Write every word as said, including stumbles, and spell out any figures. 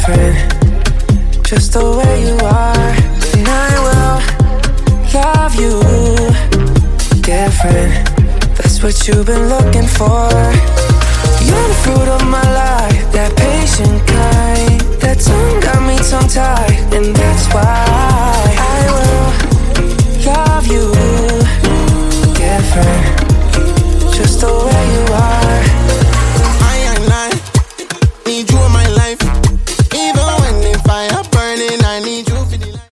different, just the way you are. And I will love you different. That's what you've been looking for.